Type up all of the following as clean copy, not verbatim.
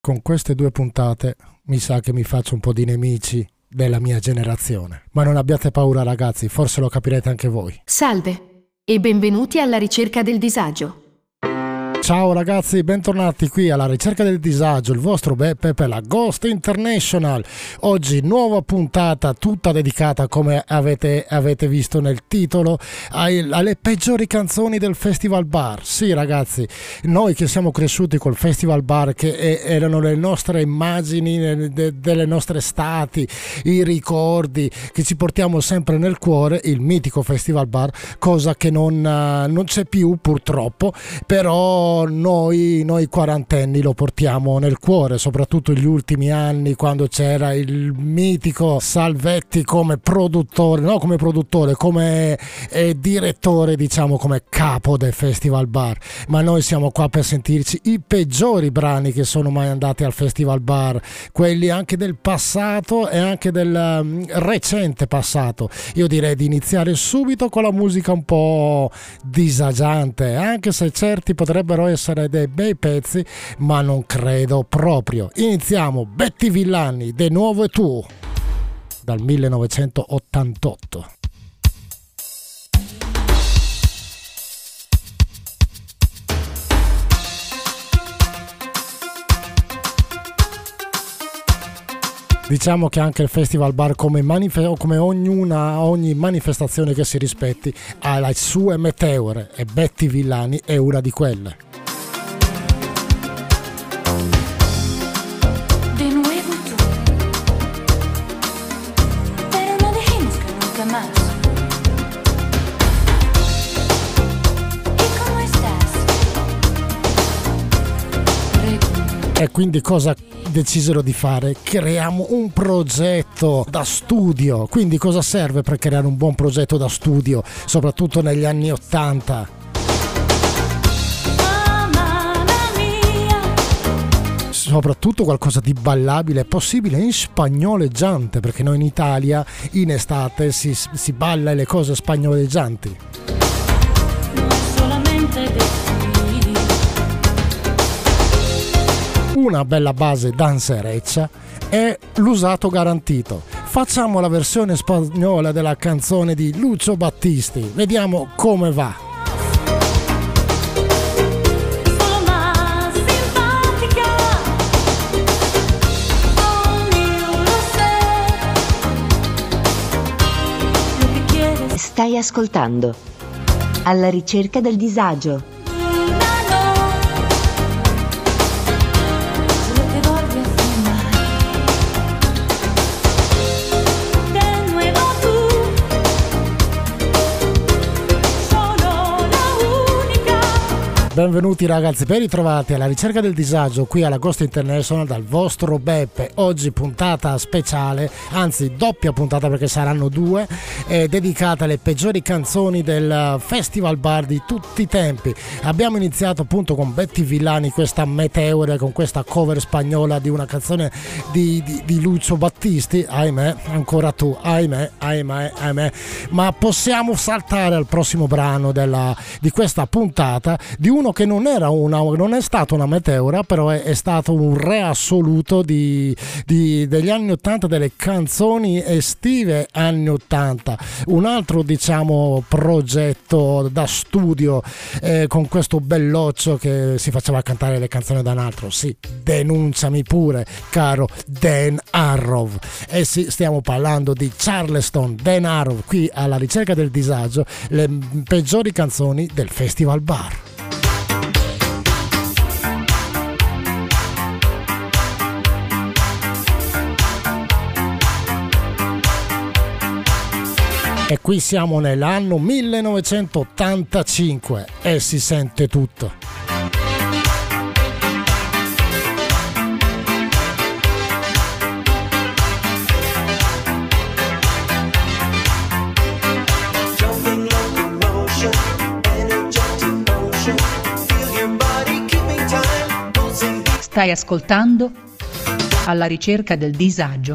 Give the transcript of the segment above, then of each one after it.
Con queste due puntate mi sa che mi faccio un po' di nemici della mia generazione. Ma non abbiate paura ragazzi, forse lo capirete anche voi. Salve e benvenuti alla ricerca del disagio. Ciao ragazzi, bentornati qui alla ricerca del disagio, il vostro Beppe per la Ghost International. Oggi nuova puntata tutta dedicata, come avete visto nel titolo, alle peggiori canzoni del Festival Bar. Sì ragazzi, noi che siamo cresciuti col Festival Bar, che erano le nostre immagini delle nostre estati, i ricordi che ci portiamo sempre nel cuore, il mitico Festival Bar, cosa che non c'è più purtroppo, però noi quarantenni lo portiamo nel cuore, soprattutto negli ultimi anni, quando c'era il mitico Salvetti come produttore, come direttore, diciamo, come capo del Festival Bar. Ma noi siamo qua per sentirci i peggiori brani che sono mai andati al Festival Bar, quelli anche del passato e anche del recente passato. Io direi di iniziare subito con la musica un po' disagiante, anche se certi potrebbero essere dei bei pezzi, ma non credo proprio. Iniziamo, Betty Villani, De nuovo e tu, dal 1988. Diciamo che anche il Festival Bar, come ogni manifestazione che si rispetti, ha le sue meteore, e Betty Villani è una di quelle. De nuevo tú, pero no dejemos que nunca más. ¿Y cómo estás? E quindi cosa decisero di fare? Creiamo un progetto da studio. Quindi cosa serve per creare un buon progetto da studio, soprattutto negli anni '80? Soprattutto qualcosa di ballabile, possibile in spagnoleggiante, perché noi in Italia in estate si balla le cose spagnoleggianti. Una bella base danzereccia e l'usato garantito. Facciamo la versione spagnola della canzone di Lucio Battisti, vediamo come va. Stai ascoltando Alla ricerca del disagio. Benvenuti ragazzi, ben ritrovati alla ricerca del disagio qui alla Ghost International dal vostro Beppe. Oggi puntata speciale, anzi doppia puntata perché saranno due, dedicata alle peggiori canzoni del Festival Bar di tutti i tempi. Abbiamo iniziato appunto con Betty Villani, questa meteore, con questa cover spagnola di una canzone di Lucio Battisti, ahimè, ancora tu, ahimè. Ma possiamo saltare al prossimo brano di questa puntata, di uno che non è stato una meteora, però è stato un re assoluto degli anni '80, delle canzoni estive anni '80. Un altro, diciamo, progetto da studio, con questo belloccio che si faceva cantare le canzoni da un altro. Sì, denunciami pure, caro Dan Arrow. E sì, stiamo parlando di Charleston, Dan Arrow, qui alla ricerca del disagio, le peggiori canzoni del Festival Bar. E qui siamo nell'anno 1985 e si sente tutto. Stai ascoltando Alla ricerca del disagio.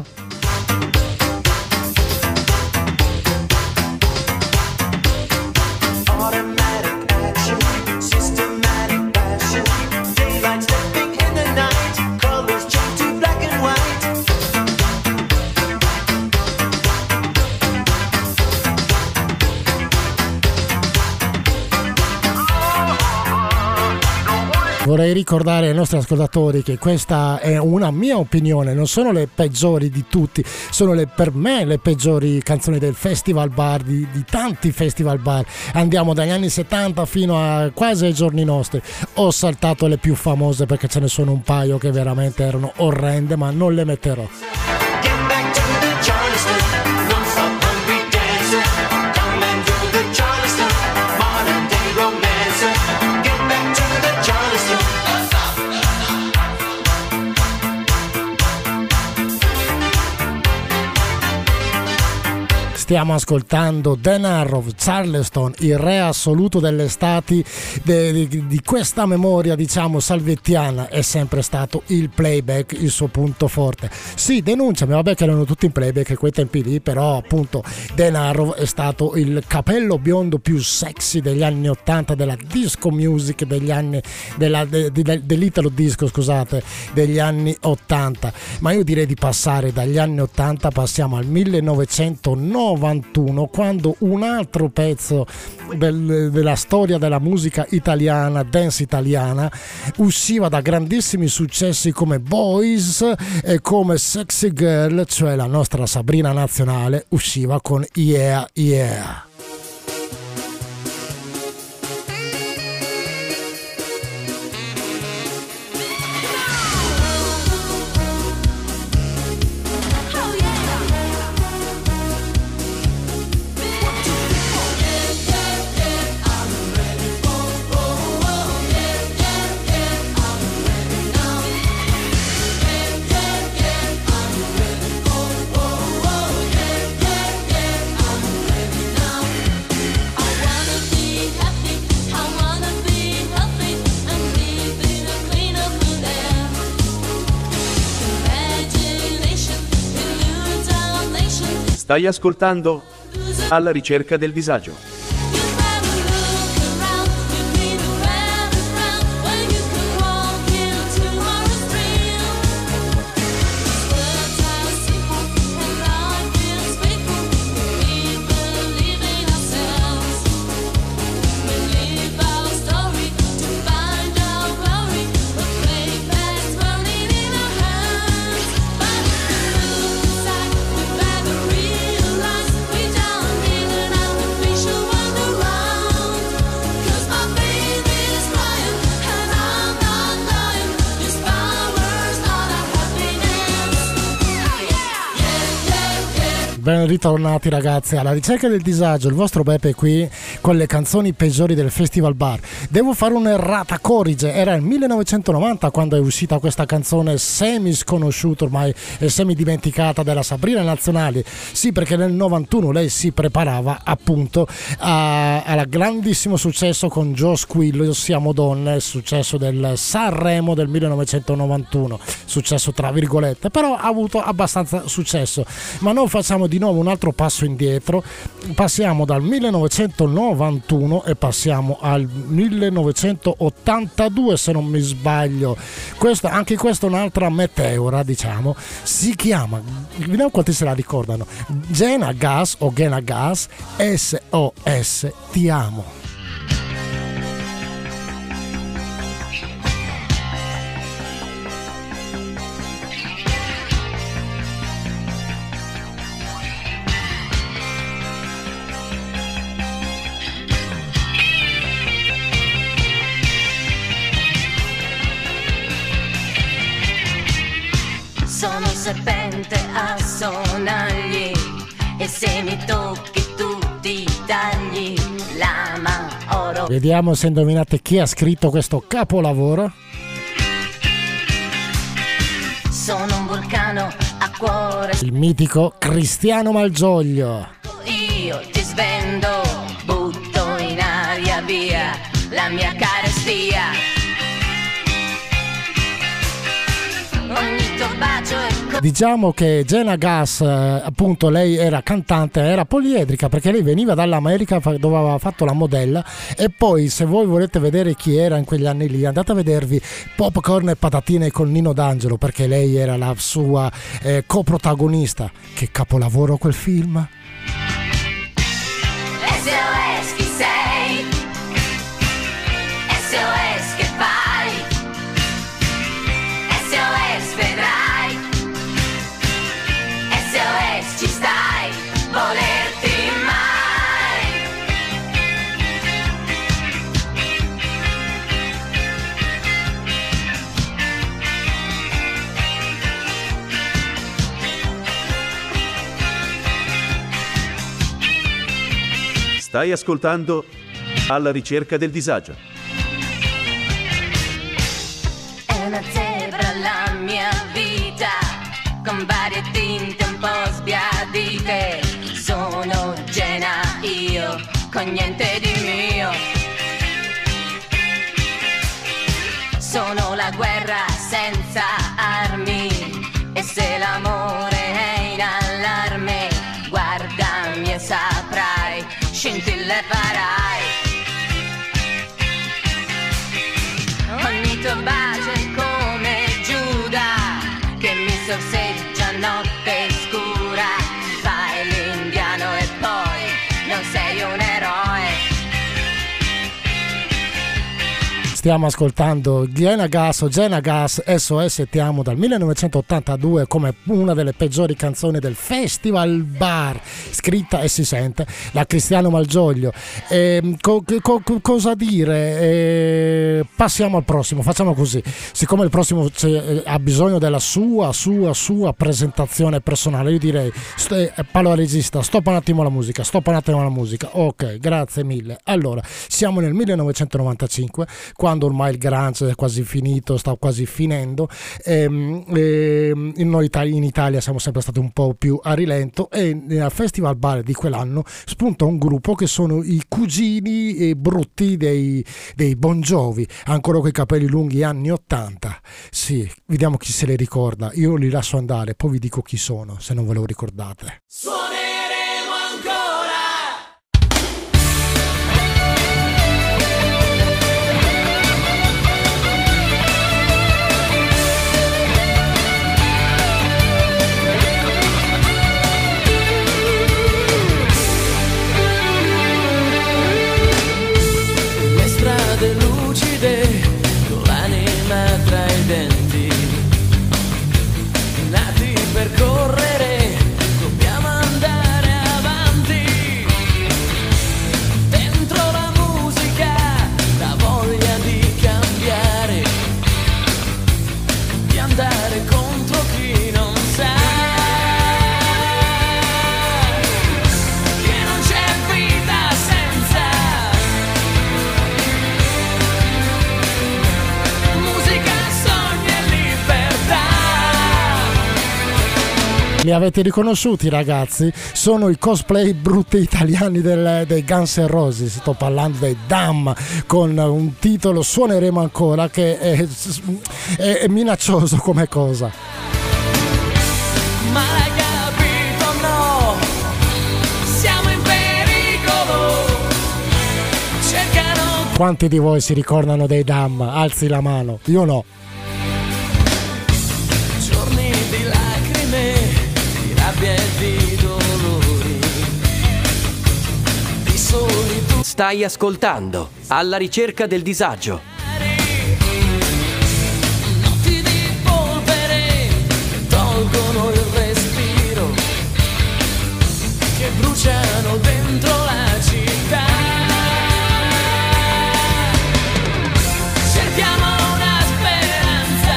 Systematic passion, daylight stepping in the night, colors vorrei ricordare ai nostri ascoltatori che questa è una mia opinione, non sono le peggiori di tutti, sono per me le peggiori canzoni del festival bar, di tanti festival bar. Andiamo dagli anni 70 fino a quasi ai giorni nostri. Ho saltato le più famose perché ce ne sono un paio che veramente erano orrende, ma non le metterò. Stiamo ascoltando Dan Arrow, Charleston, il re assoluto delle estati di questa memoria, diciamo, salvettiana. È sempre stato il playback, il suo punto forte. Sì, denunciami, vabbè che erano tutti in playback a quei tempi lì, però appunto Dan Arrow è stato il capello biondo più sexy degli anni 80 della disco music degli anni dell'italo disco, scusate, degli anni 80. Ma io direi di passare dagli anni 80, passiamo al 1991, quando un altro pezzo della storia della musica italiana, dance italiana, usciva da grandissimi successi come Boys e come Sexy Girl, cioè la nostra Sabrina nazionale usciva con Yeah Yeah. Stai ascoltando Alla ricerca del disagio. Ben ritornati ragazzi alla ricerca del disagio, il vostro Beppe qui con le canzoni peggiori del Festival Bar. Devo fare un'errata corrige, era il 1990 quando è uscita questa canzone semi sconosciuta ormai e semi dimenticata della Sabrina Nazionale. Sì, perché nel 91 lei si preparava appunto al grandissimo successo con Joe Squillo, Siamo donne, il successo del Sanremo del 1991, successo tra virgolette, però ha avuto abbastanza successo. Ma non facciamo di nuovo un altro passo indietro, passiamo dal 1991 e passiamo al 1982 se non mi sbaglio. Anche questa è un'altra meteora, diciamo, si chiama, vediamo quanti se la ricordano, Gena Gas o Gena Gas, SOS Ti amo. Sono un serpente a sonagli e se mi tocchi tu ti tagli lama oro. Vediamo se indovinate chi ha scritto questo capolavoro. Sono un vulcano a cuore. Il mitico Cristiano Malgioglio. Io ti svendo, butto in aria via la mia carestia. Ogni tuo bacio è Diciamo che Gena Gas, appunto, lei era cantante, era poliedrica perché lei veniva dall'America dove aveva fatto la modella, e poi se voi volete vedere chi era in quegli anni lì andate a vedervi Popcorn e Patatine con Nino D'Angelo, perché lei era la sua coprotagonista. Che capolavoro quel film! SOS chi sei? SOS che fai? Stai ascoltando Alla ricerca del disagio. È una zebra la mia vita, con varie tinte un po' sbiadite. Sono Gena io, con niente di mio. Sono la guerra senza armi, e se l'amore è in allarme, guardami e saprai, scintille farai. Ogni tuo bacio è come Giuda, che mi sorseggia notte scura. Fai l'indiano e poi non sei un eroe. Stiamo ascoltando Gena Gas o Gena Gas, SOS Ti Amo, dal 1982, come una delle peggiori canzoni del Festival Bar, scritta e si sente da Cristiano Malgioglio. Cosa dire? Passiamo al prossimo, facciamo così, siccome il prossimo ha bisogno della sua presentazione personale, io direi Paolo regista, stoppa un attimo la musica, ok, grazie mille. Allora, siamo nel 1995, quando ormai il grunge è quasi finito, sta quasi finendo, noi in Italia siamo sempre stati un po' più a rilento, e nel Festival Bar di quell'anno spunta un gruppo che sono i cugini brutti dei Bon Jovi, ancora con i capelli lunghi anni 80. Sì, vediamo chi se li ricorda, io li lascio andare, poi vi dico chi sono se non ve lo ricordate. Suoneremo ancora. Lucide, con l'anima tra i denti, nati per correre, dobbiamo andare avanti. Dentro la musica, la voglia di cambiare, di andare contro chi non sa. Li avete riconosciuti, ragazzi? Sono i cosplay brutti italiani dei Guns N' Roses. Sto parlando dei Damn, con un titolo Suoneremo ancora, che è minaccioso come cosa. Ma l'hai capito, no? Siamo in pericolo. Cercano. Quanti di voi si ricordano dei Damn? Alzi la mano. Io no. Giorni di lacrime, di rabbia e di dolori, di solitudine. Stai ascoltando Alla ricerca del disagio. Notti di polvere che tolgono il respiro, che bruciano dentro la città. Cerchiamo una speranza,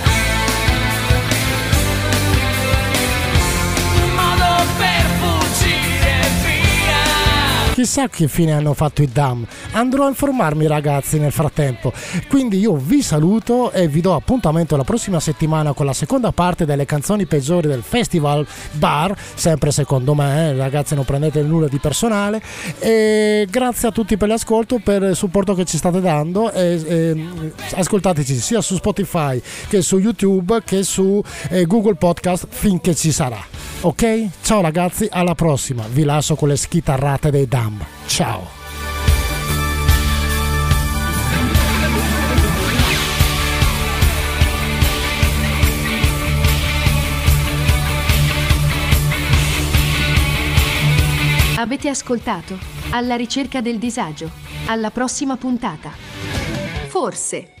un modo per fuggire via. Chissà che fine hanno fatto i Damn. Andrò a informarmi, ragazzi, nel frattempo. Quindi io vi saluto e vi do appuntamento la prossima settimana con la seconda parte delle canzoni peggiori del Festival Bar, sempre secondo me, ragazzi, non prendete nulla di personale. E grazie a tutti per l'ascolto, per il supporto che ci state dando, ascoltateci sia su Spotify che su YouTube che su Google Podcast finché ci sarà. Ok? Ciao ragazzi, alla prossima. Vi lascio con le schitarrate dei Damn. Ciao. Avete ascoltato Alla ricerca del disagio. Alla prossima puntata. Forse.